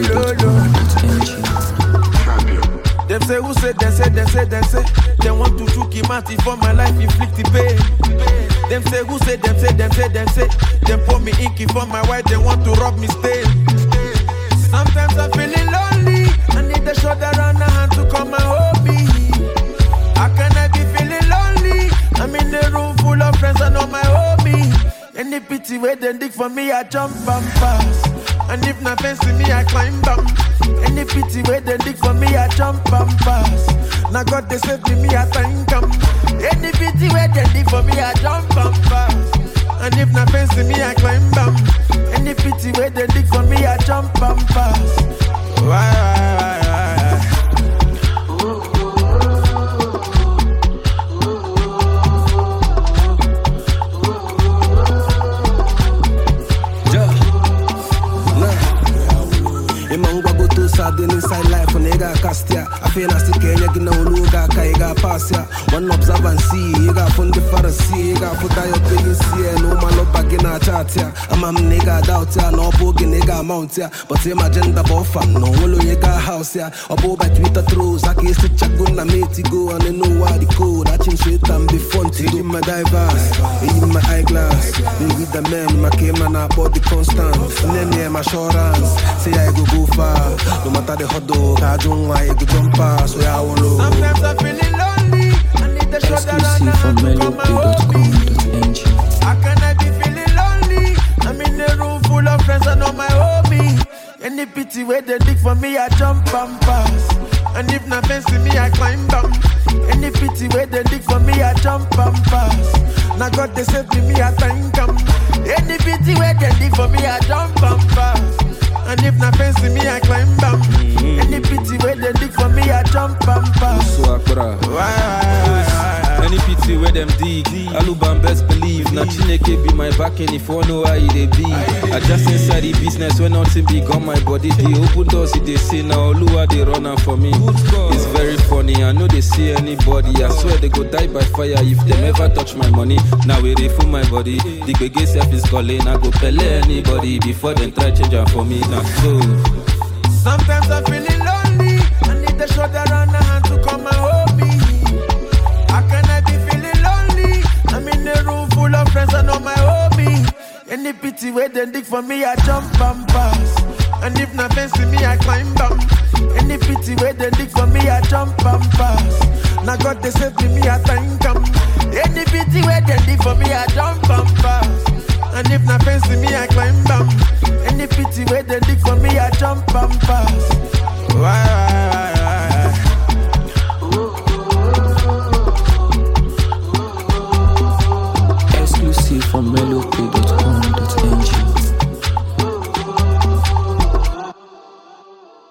Them say who say, them say, them say, them say. They want to choke him out for my life, inflict the pain. Them say who say, them say, them say, them say. Them pour me inky for my wife, they want to rob me stain. Sometimes I'm feeling lonely. I need a shoulder and a hand to come and hold me. How can I be feeling lonely? I'm in a room full of friends and all my homie. Any pity where they dig for me, I jump and pass. And if not fancy me, I climb down. Any pity where they dig for me, I jump and pass. Now God they save me, I thank them. Any pity where they dig for me, I jump and pass. And if not fancy me, I climb down. Any pity where they dig for me, I jump and pass. Why? Inside life on ega castia I feel nasty Kenya gina uluga ka ega passia one observancy ega from the Pharisee ega put your thing see no man up bagina chat ya I'm a nigga doubt ya no bogi nigga mount ya but say my agenda buffer no wolo ega house ya obo by Twitter throws I can stitch gonna meet go and they know what the code I change it and be fun to in my diverse in my eyeglass with the man my came I bought the constant and then yeah my assurance say I go far no matter the hot dog, I don't want to jump past, so I won't lose. Sometimes I'm feeling lonely. I need a shoulder and a hand to come and hold me. How can I be feeling lonely? I'm in a room full of friends and all my homie. Any pity where they dig for me, I jump and pass. And if not fancy me, I climb down. Any pity where they dig for me, I jump and pass. Now God they save me, I thank them. Any pity where they dig for me, I jump and pass. And if not fancy me, I climb down. Any pity where they dig for me, I jump and pass. Any pity where them dig, Alubam best believe. Na Chineke be my backing if you know how they be. I just inside the business when nothing big on my body. The open doors they say now Olua they run out for me. It's very funny, I know they see anybody. I swear they go die by fire if they never touch my money. Now we refill my body. The big self is calling, I go pele anybody before they try change am for me. Now so sometimes I'm feeling lonely. I need a shoulder and a hand to come and hold me. How can I be feeling lonely? I'm in a room full of friends and all my homie. Any pity where they dig for me, I jump and pass. And if not fancy me, I climb down. Any pity where they dig for me, I jump and pass. Now God they save me, I thank them. Any pity where they dig for me, I jump and pass. And if not fancy me, I climb down. Any pity where they dig for me, I jump and pass. Why? Exclusive from melopay.com.